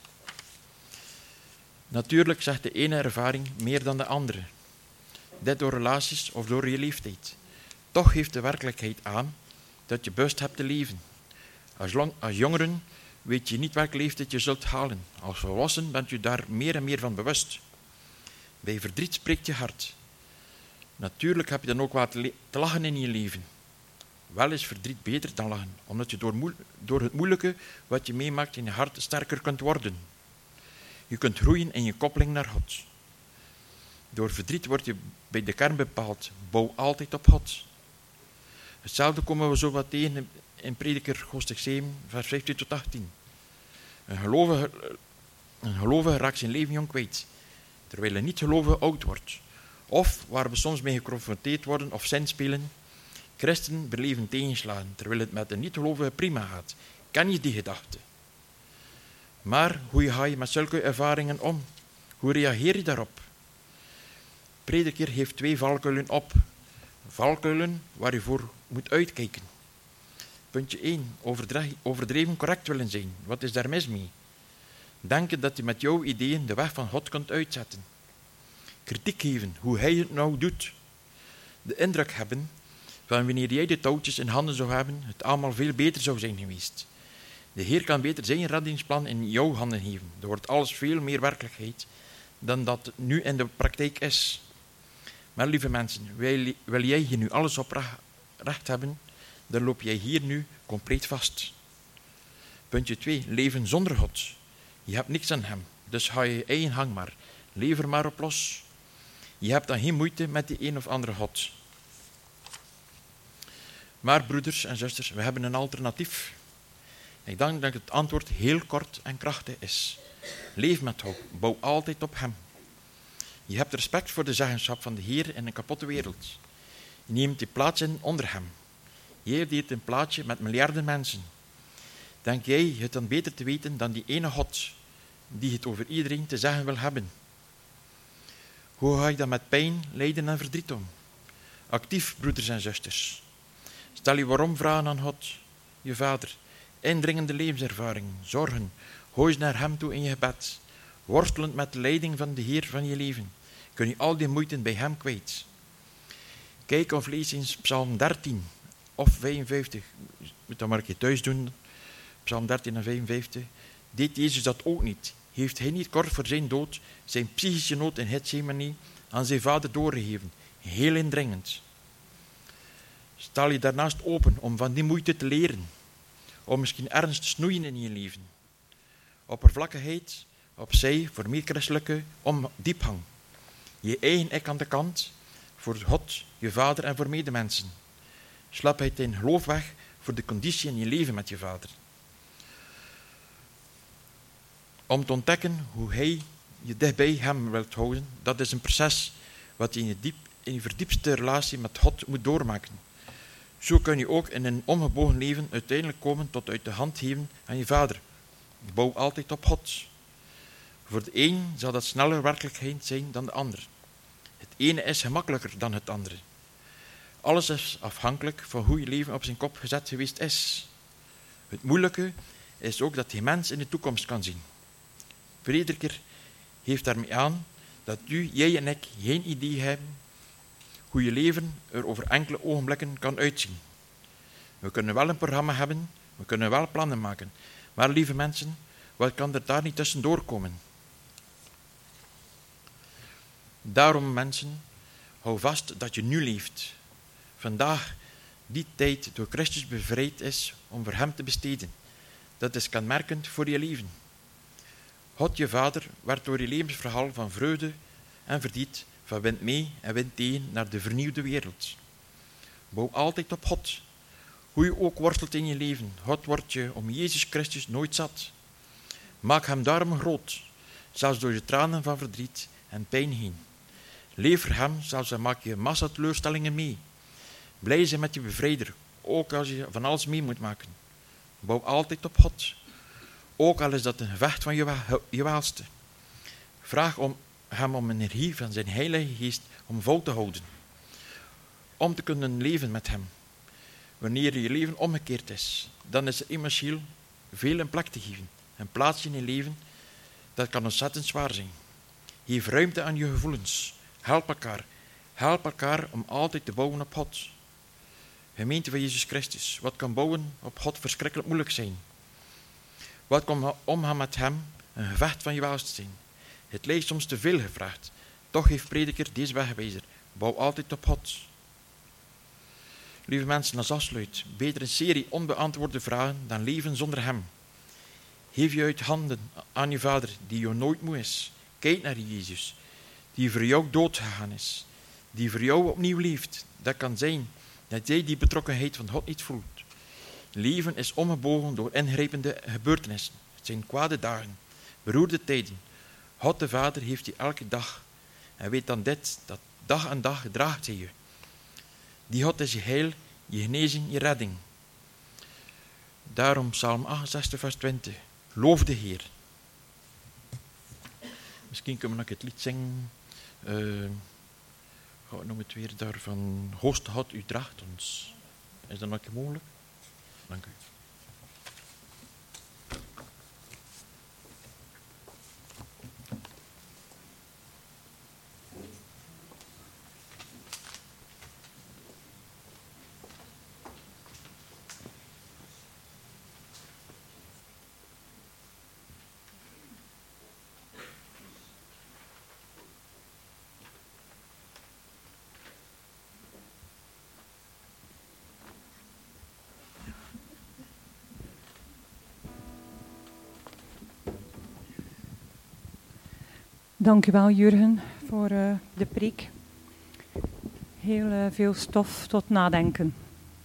Natuurlijk zegt de ene ervaring meer dan de andere. Dit door relaties of door je leeftijd. Toch geeft de werkelijkheid aan dat je bewust hebt te leven. Als jongeren weet je niet welke leeftijd je zult halen. Als volwassen bent je daar meer en meer van bewust. Bij verdriet spreekt je hart. Natuurlijk heb je dan ook wat te lachen in je leven. Wel is verdriet beter dan lachen, omdat je door het moeilijke wat je meemaakt in je hart sterker kunt worden. Je kunt groeien in je koppeling naar God. Door verdriet word je bij de kern bepaald. Bouw altijd op God. Hetzelfde komen we zo wat tegen in Prediker hoofdstuk 7, vers 15 tot 18. Een gelovige raakt zijn leven jong kwijt, terwijl een niet-gelovige oud wordt. Of waar we soms mee geconfronteerd worden of zinspelen. Christenen beleven tegenslagen, terwijl het met een niet-gelovige prima gaat. Ken je die gedachte? Maar hoe ga je met zulke ervaringen om? Hoe reageer je daarop? Prediker heeft 2 valkuilen op. Valkuilen waar je voor moet uitkijken. Puntje 1. Overdreven correct willen zijn. Wat is daar mis mee? Denken dat je met jouw ideeën de weg van God kunt uitzetten. Kritiek geven, hoe hij het nou doet. De indruk hebben van wanneer jij de touwtjes in handen zou hebben, het allemaal veel beter zou zijn geweest. De Heer kan beter zijn reddingsplan in jouw handen geven. Er wordt alles veel meer werkelijkheid dan dat nu in de praktijk is. Maar lieve mensen, wil jij hier nu alles op recht hebben, dan loop jij hier nu compleet vast. Puntje 2. Leven zonder God. Je hebt niks aan hem, dus ga je eigen gang maar. Leef er maar op los. Je hebt dan geen moeite met die een of andere God. Maar broeders en zusters, we hebben een alternatief. Ik denk dat het antwoord heel kort en krachtig is. Leef met hoop, bouw altijd op hem. Je hebt respect voor de zeggenschap van de Heer in een kapotte wereld. Je neemt die plaats in onder hem. Jij deelt een plaatsje met miljarden mensen. Denk jij het dan beter te weten dan die ene God die het over iedereen te zeggen wil hebben? Hoe ga je dan met pijn, lijden en verdriet om? Actief, broeders en zusters. Stel je waarom vragen aan God, je vader. Indringende levenservaringen, zorgen. Gooi ze naar hem toe in je gebed. Worstelend met de leiding van de Heer van je leven. Kun je al die moeite bij hem kwijt. Kijk of lees eens Psalm 13 of 55. Je moet dat maar een keer thuis doen. Psalm 13 en 55. Deed Jezus dat ook niet? Heeft hij niet kort voor zijn dood zijn psychische nood in Gethsemane aan zijn vader doorgegeven? Heel indringend. Stel je daarnaast open om van die moeite te leren. Om misschien ernst te snoeien in je leven. Oppervlakkigheid, opzij voor meer christelijke diepgang. Je eigen ik aan de kant voor God, je vader en voor medemensen. Slapheid in geloof weg voor de conditie in je leven met je vader. Om te ontdekken hoe hij je dicht bij hem wilt houden, dat is een proces wat je in je verdiepste relatie met God moet doormaken. Zo kun je ook in een omgebogen leven uiteindelijk komen tot uit de hand geven aan je vader. Bouw altijd op God. Voor de een zal dat sneller werkelijkheid zijn dan de ander. Het ene is gemakkelijker dan het andere. Alles is afhankelijk van hoe je leven op zijn kop gezet geweest is. Het moeilijke is ook dat je mens in de toekomst kan zien. Prediker geeft daarmee aan dat jij en ik geen idee hebben hoe je leven er over enkele ogenblikken kan uitzien. We kunnen wel een programma hebben, we kunnen wel plannen maken, maar lieve mensen, wat kan er daar niet tussendoor komen? Daarom mensen, hou vast dat je nu leeft. Vandaag die tijd door Christus bevrijd is om voor hem te besteden. Dat is kenmerkend voor je leven. God je vader werd door je levensverhaal van vreugde en verdriet van wind mee en wind tegen naar de vernieuwde wereld. Bouw altijd op God. Hoe je ook worstelt in je leven, God wordt je om Jezus Christus nooit zat. Maak hem daarom groot, zelfs door je tranen van verdriet en pijn heen. Leef voor hem, zelfs al maak je massa teleurstellingen mee. Blij zijn met je bevrijder, ook als je van alles mee moet maken. Bouw altijd op God. Ook al is dat een gevecht van je welste. Vraag hem om energie van zijn heilige geest om vol te houden. Om te kunnen leven met hem. Wanneer je leven omgekeerd is, dan is er emotioneel veel een plek te geven. Een plaatsje in je leven, dat kan ontzettend zwaar zijn. Geef ruimte aan je gevoelens. Help elkaar. Help elkaar om altijd te bouwen op God. Gemeente van Jezus Christus, wat kan bouwen op God verschrikkelijk moeilijk zijn? Wat kan omgaan met hem een gevecht van je welste zijn? Het lijkt soms te veel gevraagd. Toch heeft prediker deze wegwijzer. Bouw altijd op God. Lieve mensen, als afsluit, beter een serie onbeantwoorde vragen dan leven zonder hem. Geef je uit handen aan je vader, die jou nooit moe is. Kijk naar Jezus, die voor jou doodgegaan is. Die voor jou opnieuw leeft. Dat kan zijn dat jij die betrokkenheid van God niet voelt. Leven is omgebogen door ingrijpende gebeurtenissen. Het zijn kwade dagen, beroerde tijden. God de Vader heeft je elke dag. En weet dan dit, dat dag aan dag draagt hij je. Die God is je heil, je genezing, je redding. Daarom Psalm 68, vers 20. Loof de Heer. Misschien kunnen we nog het lied zingen. Noem het weer daar van Hoogste God, u draagt ons. Is dat nog een keer mogelijk? Dank u. Dank u wel, Jurgen, voor de preek. Heel veel stof tot nadenken.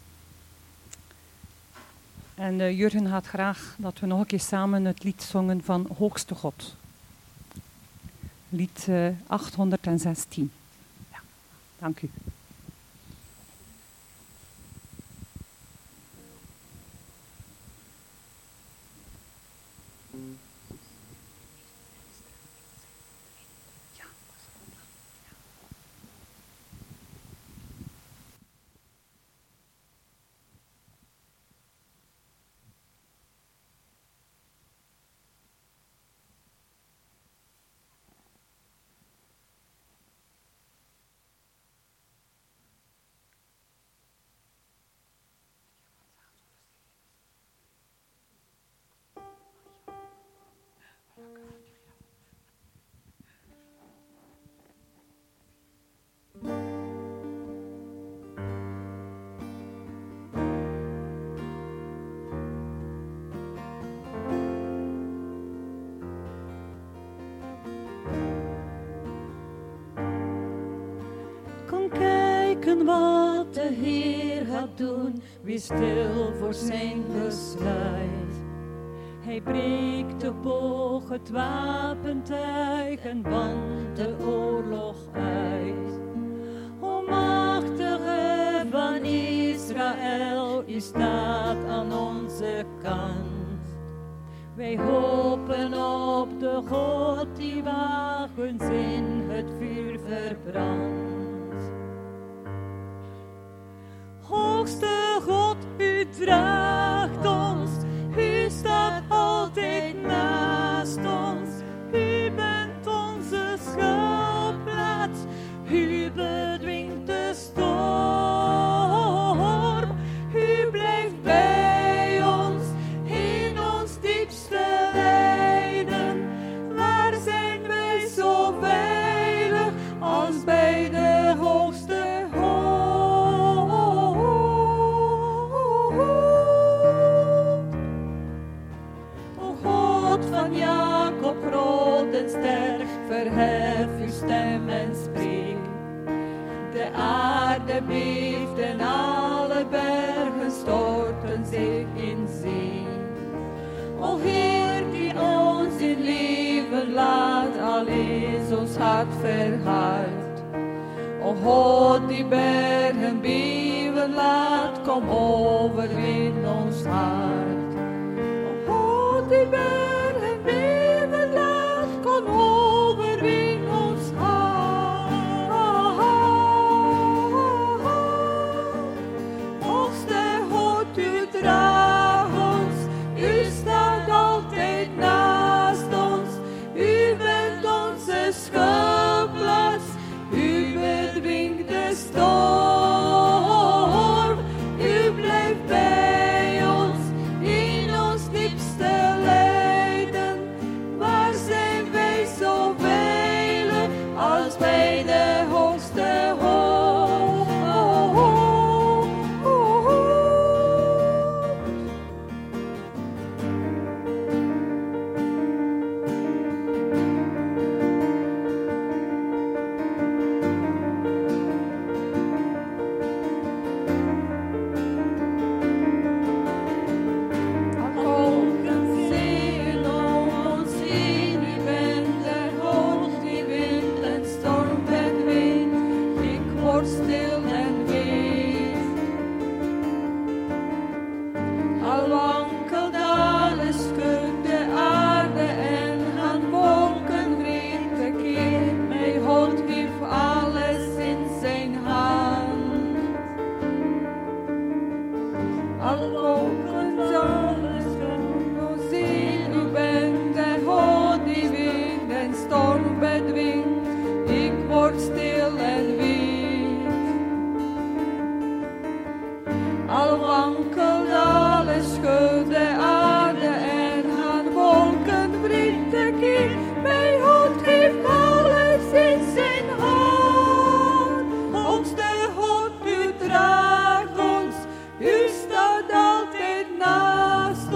En Jurgen had graag dat we nog een keer samen het lied zongen van Hoogste God. Lied 816. Ja, dank u. Kom kijken wat de Heer gaat doen, wees stil voor zijn besluit. Hij breekt de boog, het wapentuig en bandt de oorlog uit. O machtige van Israël, u staat aan onze kant. Wij hopen op de God die wagens in het vuur verbrandt. Hoogste God, u draagt ons, u staat altijd naast ons. U bent onze schuilplaats, u bedwingt de storm. U blijft bij ons, in ons diepste lijden. Waar zijn wij zo veilig als bij de hoogste God? O God van Jacob, groot en sterk, verhef uw stem en spreek. De aarde beeft en alle bergen storten zich in zee. O Heer, die ons in leven laat, al is ons hart verhard. O God, die bergen beven laat, kom overwin ons hart. O God, die bergen beven laat, kom overwin ons hart. Hoogste God, u draagt ons, u staat altijd naast ons. U bent onze schuilplaats, u bedwingt de storm. U blijft bij ons, in ons diepste lijden. Waar zijn wij zo veilig als bij de hoogste God? Ogen zien ons zien, u bent de God die wind en storm bedwingt. Ik word stil en weet. Al wankelt alles, schudt de aarde en gaan wolken weer tekeer. Mijn God heeft alles in zijn hand. Al wankelt alles, schudt zien, u bent de God die wind en storm bedwingt. Ik word stil en weet. Al wankelt alles, schudt de aarde en gaan wolken wriet tekeer. Mijn God heeft alles in zijn hand. Hoogste God, u draagt ons, u staat altijd naast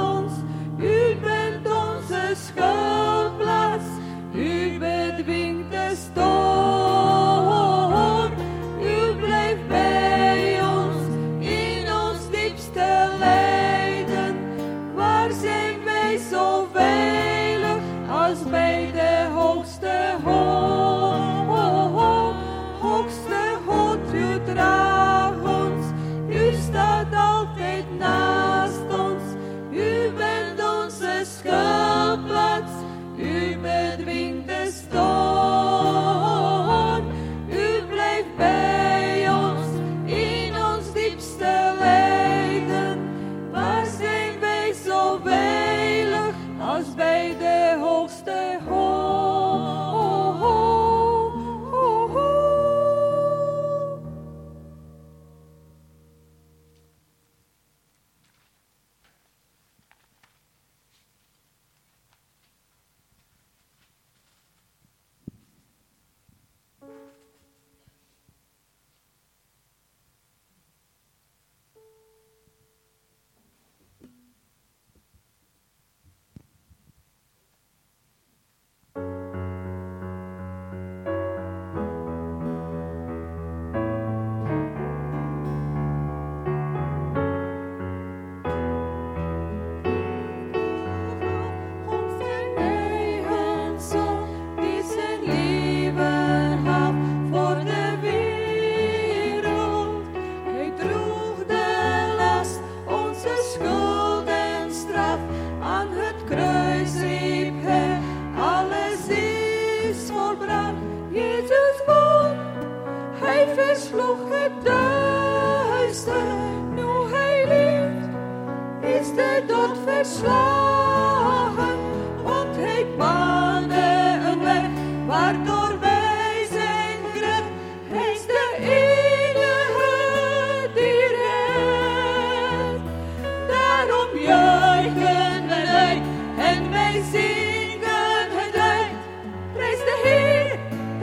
het kruis riep hij, alles is volbracht. Jezus won, hij versloeg het duister. Nu hij leeft, is de dood verslagen. Want hij baande een weg, waardoor wij zijn gered. Hij is de enige die redt. Daarom juichen wij en wij zingen het uit. Prijs de Heer,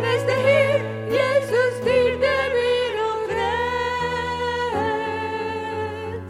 Jezus die de wereld redt.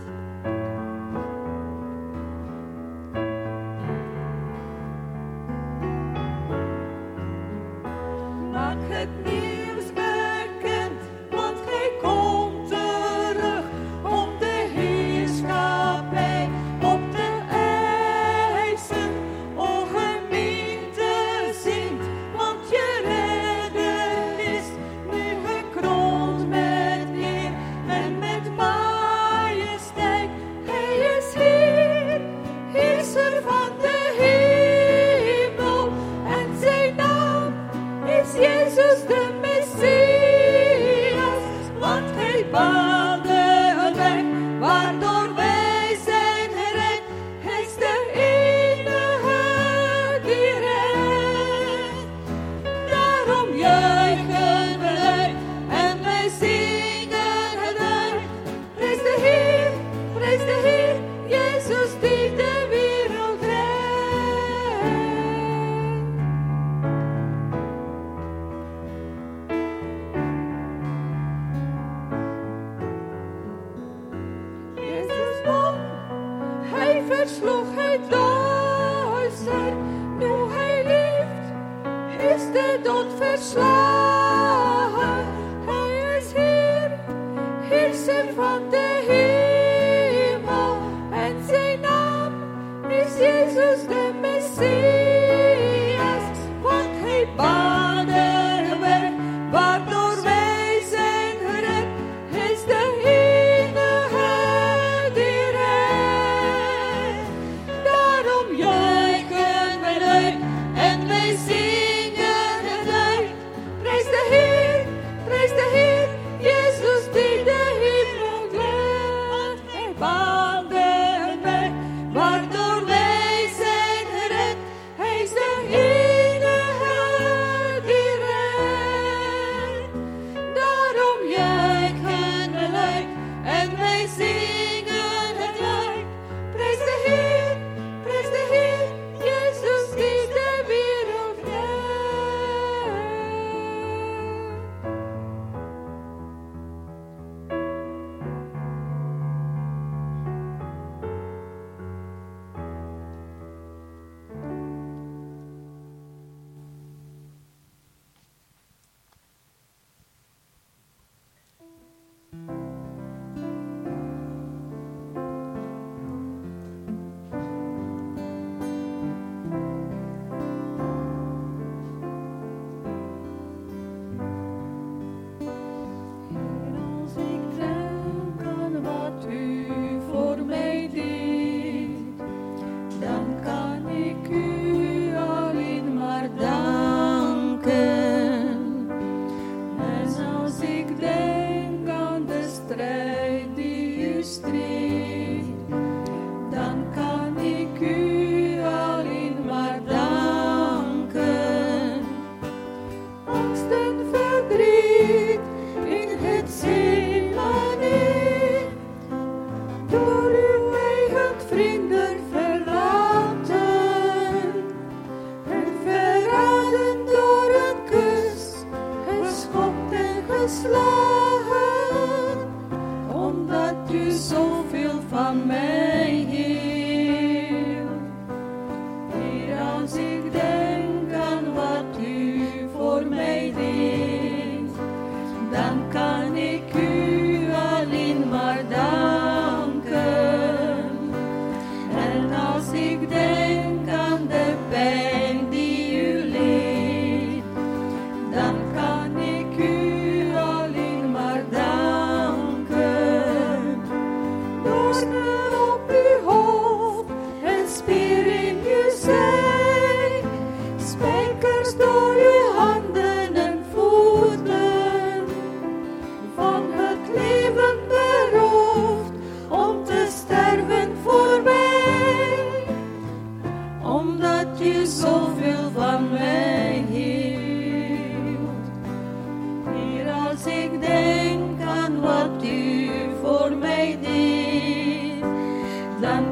Maak het nieuws bekend, want hij komt terug om de heerschappij op te eisen. O gemeente, zingt, want je redder is nu gekroond met eer en met majesteit. Hij is Heer, heerser van de hemel, en zijn naam is Jezus de Messias. Want hij baande een weg, waardoor wij zijn gered. Hij is de enige die redt. Daarom juichen wij en wij zingen het uit. Prijs de Heer, Jezus die de wereld redt. Jezus won, hij versloeg het duister. Nu hij leeft, is de dood verslagen. Hij is Heer, heerser van de hemel, en zijn naam is Jezus de Messias. Want hij baande een weg, waardoor wij zijn gered. Hij is de enige die redt. Daarom juichen wij uit en wij zingen het uit. Prijs de Heer, Jezus die de hemel redt. Hij baande een weg, waardoor wij zijn gered. Hij is de enige die redt. Daarom juichen wij uit en wij zingen het uit. Prijs de Heer, Jezus die de wereld redt. Als ik denk aan wat u voor mij deed, dan kan ik u alleen maar danken. En als ik denk aan de strijd die u streed, dan kan ik u alleen maar danken. Angst en verdriet in het Gethsemane, door uw eigen vrienden verlaten en verraden door een kus, geschopt en geslagen, omdat u zoveel van mij hield. Heer, als ik denk aan wat u voor mij deed, dan kan ik u alleen maar danken. En als ik denk aan de pijn die u leed, dan kan ik u alleen maar danken. Doornen op uw hoofd en spier in uw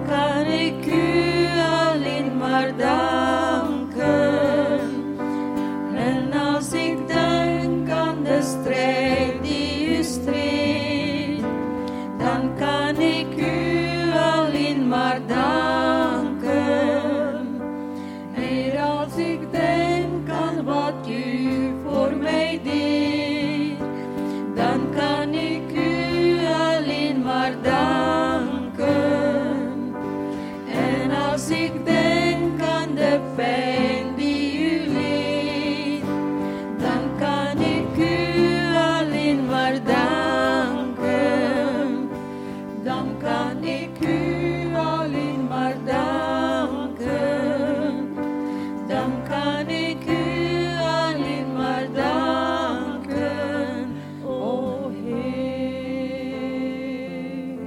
kan ik u alleen maar danken. En als ik denk aan de strijd die u streed, dan kan ik u alleen maar danken. Heer, als ik denk aan wat u voor mij deed, dan kan ik u alleen maar danken. En als ik denk aan de pijn die u leed, dan kan ik u alleen maar danken. Dan kan ik u alleen maar danken. Dan kan ik u alleen maar danken, o Heer.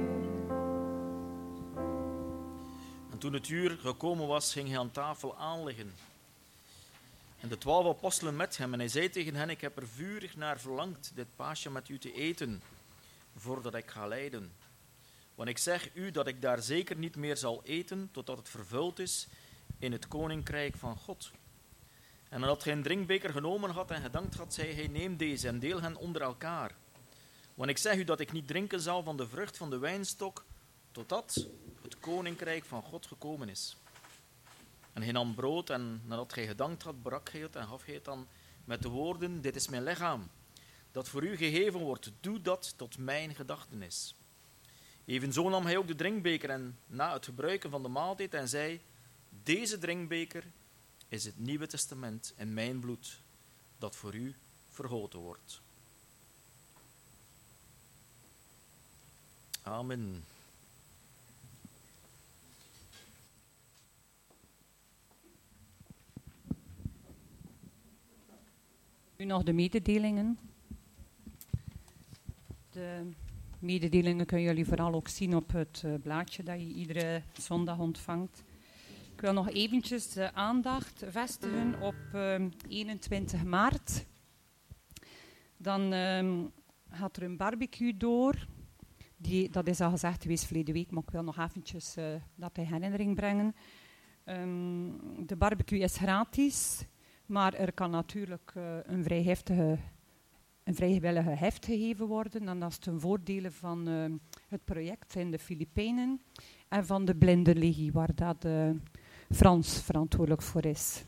En toen het uur gekomen was, ging hij aan tafel aanliggen. En de 12 apostelen met hem. En hij zei tegen hen: ik heb er vurig naar verlangd dit paasje met u te eten, voordat ik ga lijden. Want ik zeg u dat ik daar zeker niet meer zal eten, totdat het vervuld is in het koninkrijk van God. En nadat hij een drinkbeker genomen had en gedankt had, zei hij: neem deze en deel hen onder elkaar. Want ik zeg u dat ik niet drinken zal van de vrucht van de wijnstok, totdat het koninkrijk van God gekomen is. En hij nam brood en nadat hij gedankt had, brak hij het en gaf hij het dan met de woorden: dit is mijn lichaam, dat voor u gegeven wordt. Doe dat tot mijn gedachtenis. Evenzo nam hij ook de drinkbeker en na het gebruiken van de maaltijd en zei: deze drinkbeker is het Nieuwe Testament in mijn bloed, dat voor u vergoten wordt. Amen. Nu nog de mededelingen. De mededelingen kunnen jullie vooral ook zien op het blaadje dat je iedere zondag ontvangt. Ik wil nog eventjes de aandacht vestigen op 21 maart. Dan gaat er een barbecue door. Dat is al gezegd geweest verleden week, maar ik wil nog eventjes dat in herinnering brengen. De barbecue is gratis, maar er kan natuurlijk een vrijwillige heft gegeven worden. En dat is ten voordele van het project in de Filipijnen en van de Blindenlegie, waar dat Frans verantwoordelijk voor is.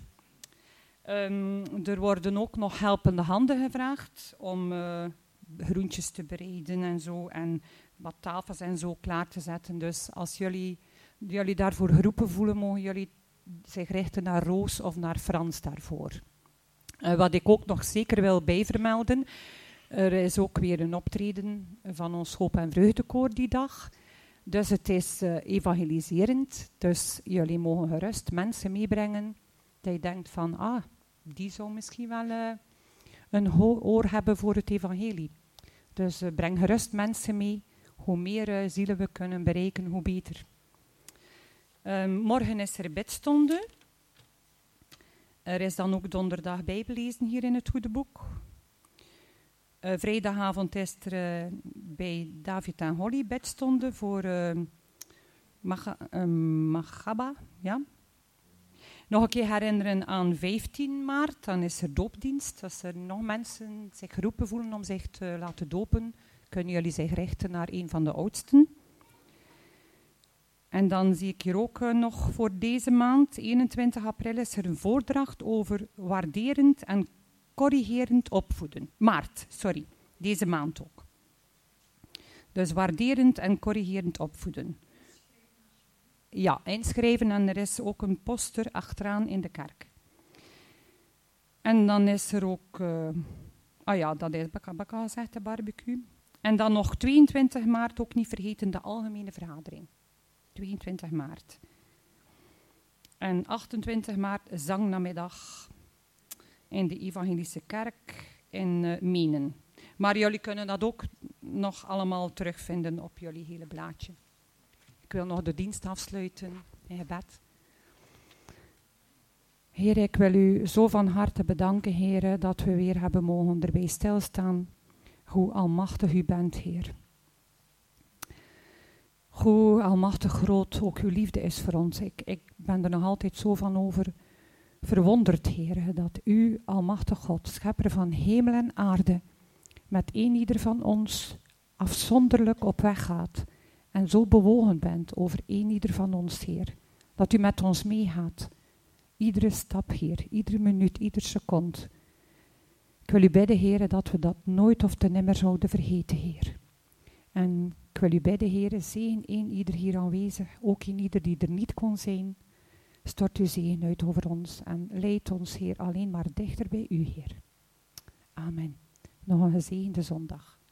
Er worden ook nog helpende handen gevraagd om groentjes te bereiden en zo, en wat tafels en zo klaar te zetten. Dus als jullie daarvoor geroepen voelen, mogen jullie zich richten naar Roos of naar Frans daarvoor. Wat ik ook nog zeker wil bijvermelden, er is ook weer een optreden van ons Hoop en Vreugdekoor die dag. Dus het is evangeliserend. Dus jullie mogen gerust mensen meebrengen dat je denkt van, die zou misschien wel een oor hebben voor het evangelie. Dus breng gerust mensen mee. Hoe meer zielen we kunnen bereiken, hoe beter. Morgen is er bidstonde. Er is dan ook donderdag bijbellezen hier in het Goede Boek. Vrijdagavond is er bij David en Holly bidstonde voor Magaba. Ja. Nog een keer herinneren aan 15 maart, dan is er doopdienst. Als er nog mensen zich geroepen voelen om zich te laten dopen, kunnen jullie zich richten naar een van de oudsten. En dan zie ik hier ook nog voor deze maand, 21 april, is er een voordracht over waarderend en corrigerend opvoeden. Deze maand ook. Dus waarderend en corrigerend opvoeden. Ja, inschrijven en er is ook een poster achteraan in de kerk. En dan is er ook, dat is Bakka gezegd, de barbecue. En dan nog 22 maart, ook niet vergeten, de algemene vergadering. 22 maart. En 28 maart zangnamiddag in de Evangelische Kerk in Menen. Maar jullie kunnen dat ook nog allemaal terugvinden op jullie hele blaadje. Ik wil nog de dienst afsluiten in gebed. Heer, ik wil u zo van harte bedanken, Heer, dat we weer hebben mogen erbij stilstaan. Hoe almachtig u bent, Heer. Hoe almachtig groot ook uw liefde is voor ons. Ik ben er nog altijd zo van over verwonderd, Heer, dat u, almachtig God, schepper van hemel en aarde, met ieder van ons afzonderlijk op weg gaat en zo bewogen bent over ieder van ons, Heer. Dat u met ons meegaat. Iedere stap, Heer, iedere minuut, iedere seconde. Ik wil u bidden, Heer, dat we dat nooit of te nimmer zouden vergeten, Heer. En ik wil u bidden, Heer, zegen ieder hier aanwezig, ook ieder die er niet kon zijn. Stort uw zegen uit over ons en leid ons, Heer, alleen maar dichter bij u, Heer. Amen. Nog een gezegende zondag.